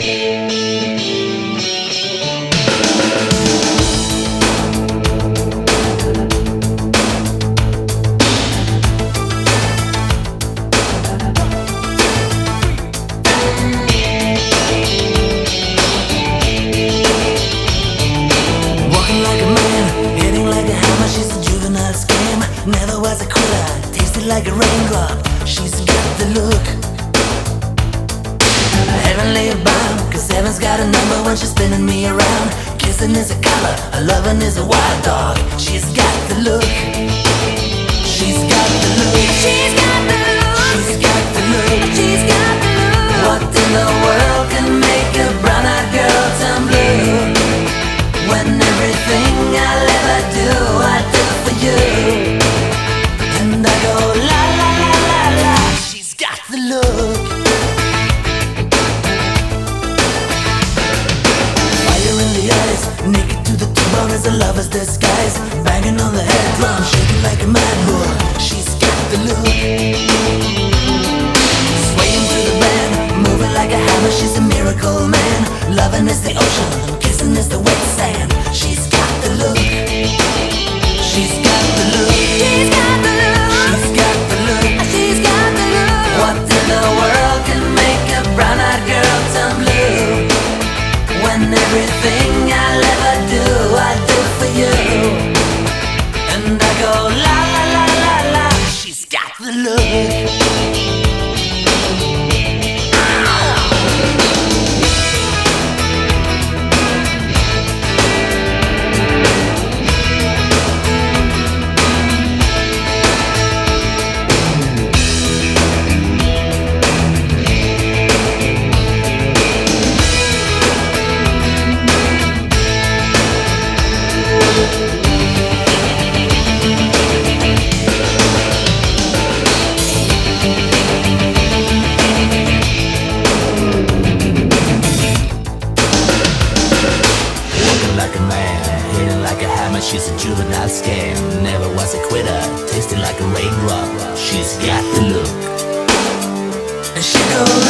Never was a quitter, tasted like a raindrop. She's got the look heavenly bound, cause heaven's got a number when she's spinning me around. Kissing is a color, a loving is a wild dog. She's got the look. She's got the look. She's got the look. She's got the look. She's got the look. What in the world can make a brown-eyed girl turn blue? When everything I'll ever do, I do for you. And I go la la la la la. She's got the look. Fire in the eyes, naked to the T-bone as a lover's disguise. Banging on the head drum, shaking like a mad bull. She's got the look. Swaying to the band, moving like a hammer. She's a miracle man. Loving is the ocean, kissing is the wet sand. She's got the look. She's got the look. She's got the look. She's got the look. She's got the look. What in the world can make a brown-eyed girl turn blue? When everything I'll ever do, I do for you. And I go la la la la la. She's got the look. She's a juvenile scam, never was a quitter, tasted like a raindrop. She's got the look. And she goes